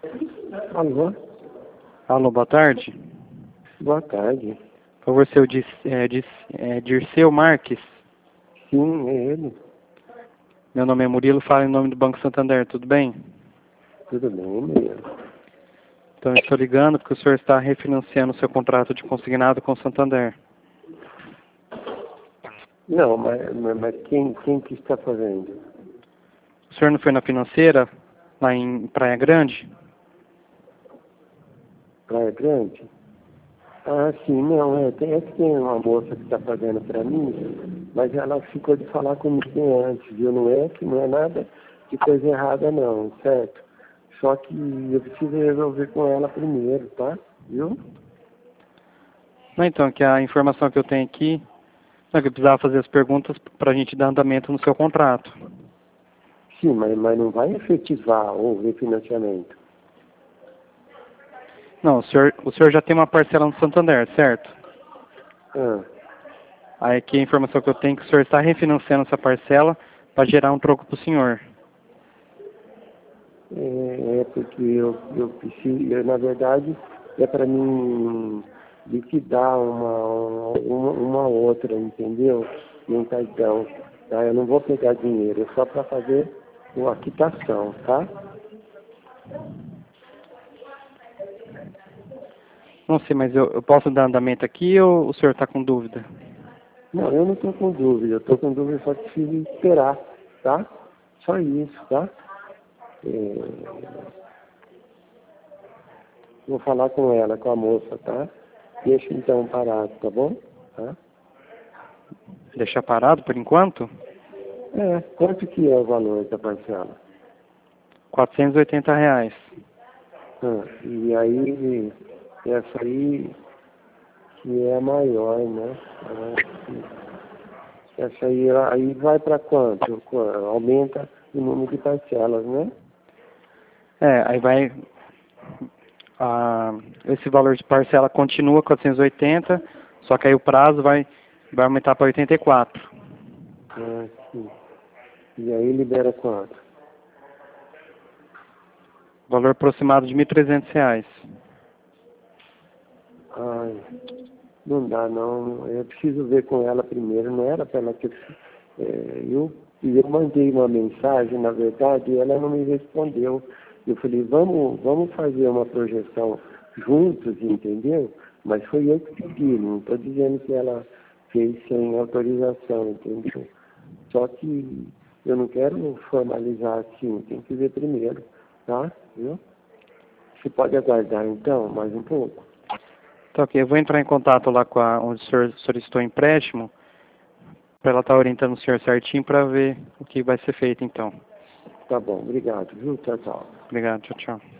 Alô? Alô, boa tarde. Boa tarde. Por favor, seu Dirceu Marques. Sim, é ele. Meu nome é Murilo, falo em nome do Banco Santander, tudo bem? Tudo bem, Murilo? Então, eu estou ligando porque o senhor está refinanciando o seu contrato de consignado com o Santander. Não, mas quem que está fazendo? O senhor não foi na financeira, lá em Praia Grande? Praia Grande? Ah, sim, não, é que tem uma moça que está fazendo para mim, mas ela ficou de falar comigo antes, viu? Não é nada de coisa errada não, certo? Só que eu preciso resolver com ela primeiro, tá? Viu? Não, então, que a informação que eu tenho aqui é que eu precisava fazer as perguntas para a gente dar andamento no seu contrato. Sim, mas não vai efetivar o refinanciamento. Não, o senhor já tem uma parcela no Santander, certo? Ah. Aí aqui a informação que eu tenho é que o senhor está refinanciando essa parcela para gerar um troco para o senhor. É porque eu preciso, na verdade, é para mim liquidar uma outra, entendeu? Em cartão, tá? Eu não vou pegar dinheiro, é só para fazer uma quitação, tá? Não sei, mas eu posso dar andamento aqui ou o senhor está com dúvida? Não, eu não estou com dúvida, eu estou com dúvida, só preciso esperar, tá? Só isso, tá? Vou falar com ela, com a moça, tá? Deixa então parado, tá bom? Tá? Deixar parado por enquanto? Quanto que é o valor da parcela? R$ 480. E aí, essa aí que é a maior, né? Essa aí vai para quanto? Aumenta o número de parcelas, né? Aí vai... esse valor de parcela continua 480, só que aí o prazo vai aumentar para 84. Sim. E aí libera quanto? Valor aproximado de R$ 1.300. Ai, não dá não. Eu preciso ver com ela primeiro. Não era para ela ter... eu mandei uma mensagem, na verdade, e ela não me respondeu. Eu falei, vamos fazer uma projeção juntos, entendeu? Mas foi eu que pedi, não estou dizendo que ela fez sem autorização, entendeu? Só que eu não quero formalizar assim, tem que ver primeiro, tá? Viu? Você pode aguardar então, mais um pouco? Tá, ok, eu vou entrar em contato lá com onde o senhor solicitou empréstimo, para ela estar orientando o senhor certinho para ver o que vai ser feito então. Tá bom, obrigado, viu? Tchau, tchau. Obrigado, tchau, tchau.